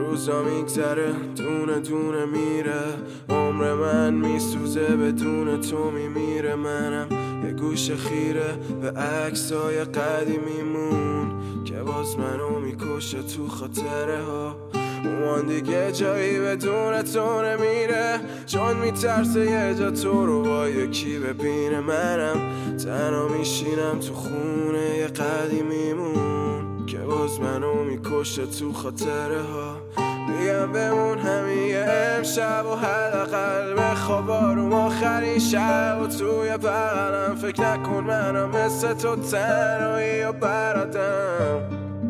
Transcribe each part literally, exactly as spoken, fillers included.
روزا میگذره دونه دونه میره، عمر من میسوزه بدون تو میمیره. منم یه گوش خیره به عکسای قدیمیمون که باز منو میکشه تو خاطره ها. اون دیگه جایی بدون تو نمیره، چون میترسه یه جا تو رو با یکی ببینه. منم تنها میشینم تو خونه یه قدیمیمون که باز منو میکشه تو خاطره ها. میگم بمون همین یه امشب و حداقل بخواب آروم آخرین شب و توی بغلم. فکر نکن منم مثل تو تنهایی و برادم.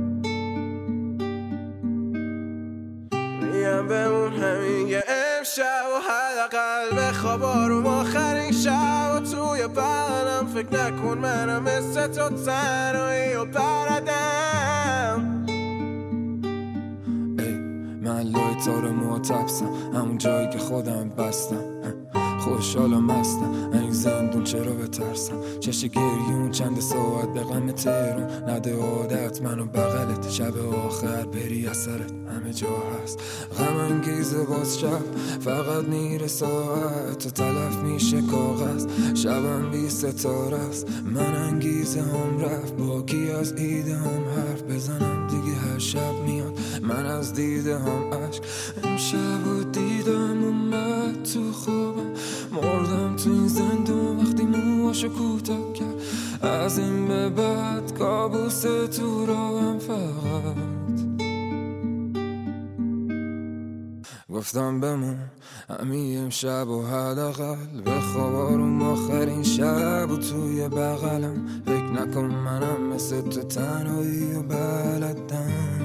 میگم بمون همین یه امشب و حداقل بخواب آروم آخرین شب و توی بغلم. فکر نکن منم مثل تو تنهایی و برادم. من لای تار معتبسم، همون جایی که خودم بستم. خوشحالم مستم، این زندون چرا بترسم؟ چش گریون چند ساعت به غم تهرون، نده عادت منو بغلت. شب آخر بری اثرت همه جا هست، غم انگیزه باز شب فقط میره ساعت و تلف میشه کاغذ. شبم بی ستاره است، من انگیزه هم رفت، باقی از ایده هم حرف بزنم دیگه. هر شب میاد من از دیده هم عشق، امشب و دیدم اومد تو خوابم. مردم تو این زندون وقتی موهاشو کوتاه کرد، از این به بعد کابوس تو راهم. فقط گفتم بمون همین امشب و حداقل بخواب آروم آخرین شب و توی بغلم. فکر نکن منم مثل تو تنهایی و بلدم.